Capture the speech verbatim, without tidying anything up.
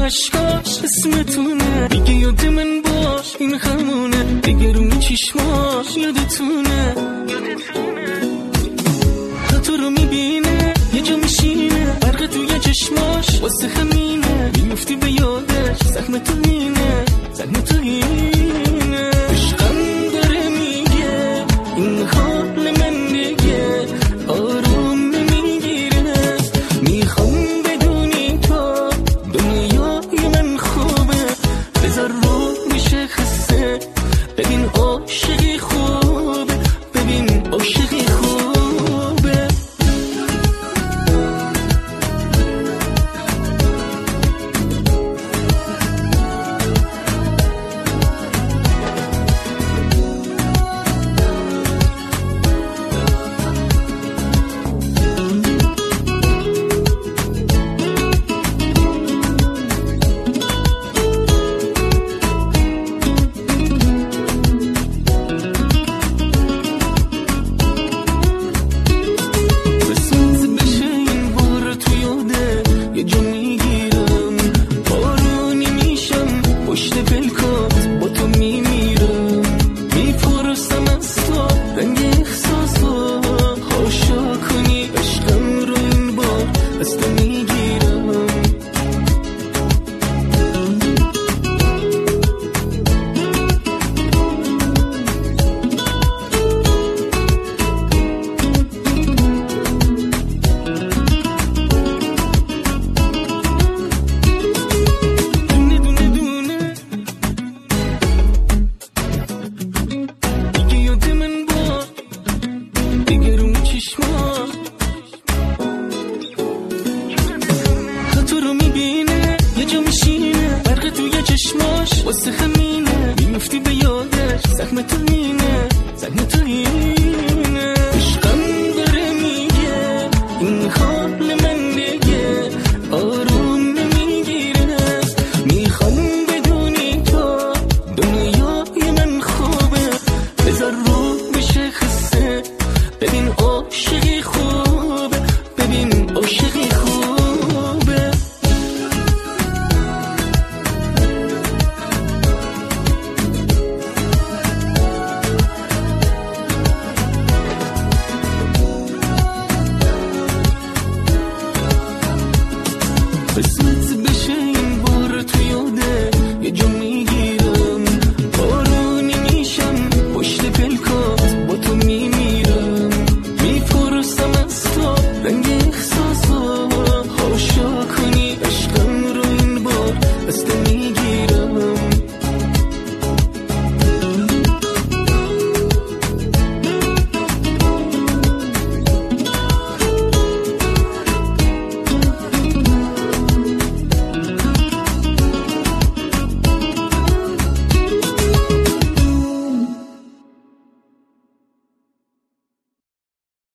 عشقاش اسمتونه، دیگه یاد من باش این همونه، دیگه رو می چشماش یادتونه. تا تو رو میبینه یه جا میشینه، برق توی چشماش واسه همینه، میفتی به یادش زخم تو اینه، زخم تو اینه. عشقم داره میگه این حال من دیگه آروم نمیگیره، میخوام بدونی تو دنیای من خوبه، بذار رو میشه خسته، ببین عاشقی خوبه، ببین عاشقی خوبه. واسه همینه میفتی به یادش زخم تو اینه، زخم تو اینه. عشقم داره میگه این حال من دیگه آروم نمیگیره، میخوام بدونی تو دنیای من خوبه، بذار رو بشه خسته، ببین عاشقی خوبه، ببین عاشقی خوبه. Christmas.